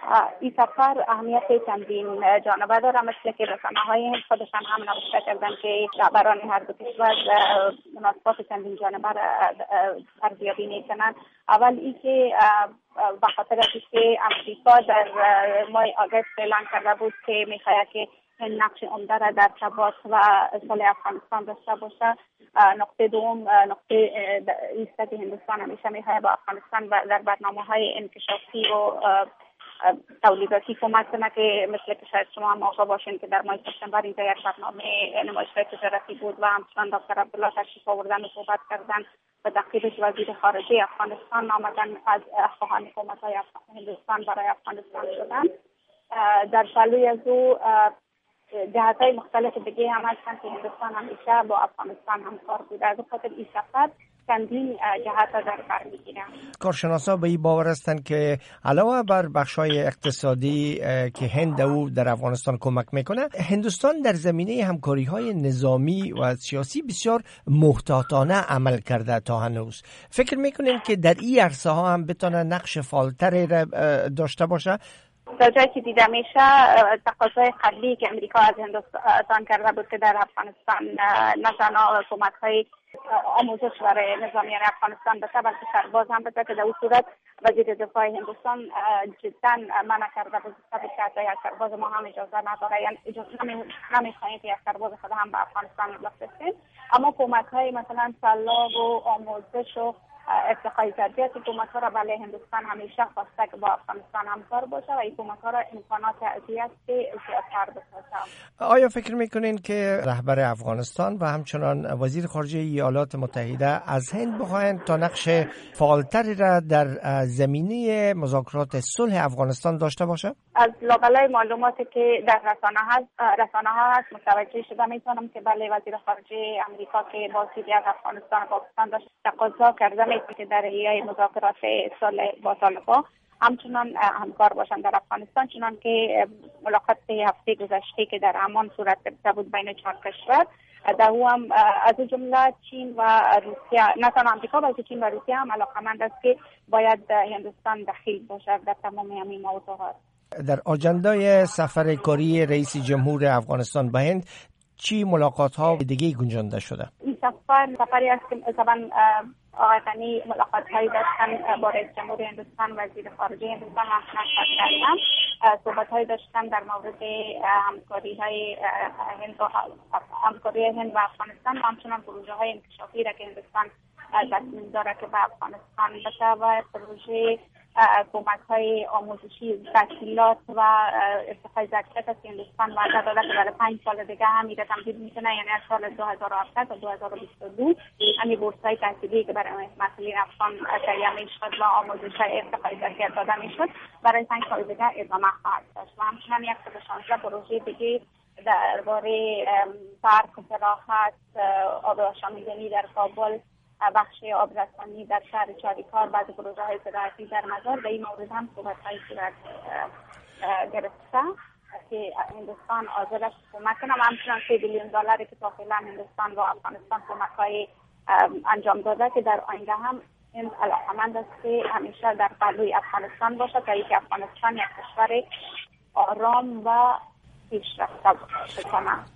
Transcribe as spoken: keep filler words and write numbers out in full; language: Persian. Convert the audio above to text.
این سفر اهمیت چندین جانبه داره، مثل که رسانه‌های هند خودشان هم نوشته کردن که رهبران هر دو کشور مناسبات چندین جانبه را ارزیابی میکنن. اول این که به خاطر اینکه امریکا در ماه آگوست اعلان کرده بود که میخواهد که این نقش عمده را در ثبات و صلح افغانستان داشته باشه. نقطه دوم نقطه ایست که هندوستان همیشه میخواهد با افغانستان در برنامه‌های انکشافی و تولیداتی کمک کنه که مثل که شاید شما هم آگاه باشین که در ماه سپتامبر اینجا یک برنامه نمایشگاه تجارتی بود و همچنان دکتر عبدالله تشریف آوردن و صحبت کردن و تعقیبش وزیر خارجه افغانستان آمدن از خواهان حکومت‌های هندوستان برای افغانستان شدن. در پلوی از او جهت‌های مختلف دیگه هم هستن که هندوستان همیشه با افغانستان همکار بوده. از خاطر این سفر چندین جهت را در بر می‌گیرن. کارشناسا به این باور هستند که علاوه بر بخش‌های اقتصادی که هند او در افغانستان کمک میکنه، هندوستان در زمینه همکاری‌های نظامی و سیاسی بسیار محتاطانه عمل کرده تا هنوز. فکر میکنین که در این عرصه ها هم بتونه نقش فعالتری را داشته باشه؟ در جایی که دیده میشه تقاضای قبلی که امریکا از هندوستان کرده بود که در افغانستان نه تنها کمک‌های آموزش برای نظامیان افغانستان بشه بلکه سرباز هم بشه، که در اون صورت وزیر دفاع هندوستان جدا منع کرده بود که یک سرباز ما هم اجازه نداره، یعنی اجازه نمیخواهیم که یک سرباز خود هم به افغانستان بفرستیم. اما کمک‌های مثلا سلاح و آموزش و ارتقای ظرفیت حکومت‌ها را برای هندوستان همیشه خواسته که با افغانستان همکار باشه و این حکومت‌ها را امکانات ارتقایی زیادتر بسازه. آیا فکر میکنین که رهبر افغانستان و همچنان وزیر خارجه ایالات متحده از هند بخواهند تا نقش فعالتری را در زمینه مذاکرات صلح افغانستان داشته باشه؟ از لابلای معلوماتی که در رسانه هست رسانه ها هست متوجه شده میتونم که بله وزیر خارجه امریکا که با سیدی از افغانستان و پاکستان داشت تقاضا کرده که در حیای مذاکرات صلح با طالبان همچنان همکار باشند در افغانستان، چنان که ملاقات هفته گذشته که در عمان صورت گرفته بود بین چهار کشور، در او هم از جمله چین و روسیه، نه تنها آمریکا بلکه چین و روسیه هم علاقمند است که باید هندوستان دخیل باشد در تمام همین موضوعات. در آجندای سفر کاری رئیس جمهور افغانستان به هند چی ملاقات ها دیگه گنجانده شده؟ این سفر سفری است که مثلا آقای غنی ملاقات هایی داشتن با رئیس جمهور هندوستان، وزیر خارجه هندوستان همچنان کردن صحبت هایی داشتن در مورد همکاری های هند و همکاری هند و افغانستان و همچنان پروژه های انکشافی را که هندوستان تصمیم داره که به افغانستان بشه و پروژه کمک های آموزشی تحصیلات و ارتقای ظرفیت است که هندوستان وعده داده که برای پنج سال دیگه هم میره تمدید میکنه، یعنی از سال دو هزار و هفده تا دو هزار و بیست و دو همین بورس های تحصیلی که برای مسئولین افغان تهیه میشد و آموزش های ارتقای ظرفیت داده میشد برای پنج سال دیگه ادامه خواهد داشت و همچنان صد و شانزده پروژه دیگه درباره پارک و فراخت آب آشامیدنی در کابل، بخش آبرسانی در شهر چاریکار، بعض پروژه های زراعتی در مزار و این مورد هم صحبت های صورت گرفته که هندوستان حاضر است کمک کنه و همچنان سه بیلیون دلاری که تا فعلا هندوستان و افغانستان کمک های انجام داده که در آینده هم این علاقمند است که همیشه در پلوی افغانستان باشه تا اینکه افغانستان یک کشور آرام و پیشرفته باشه.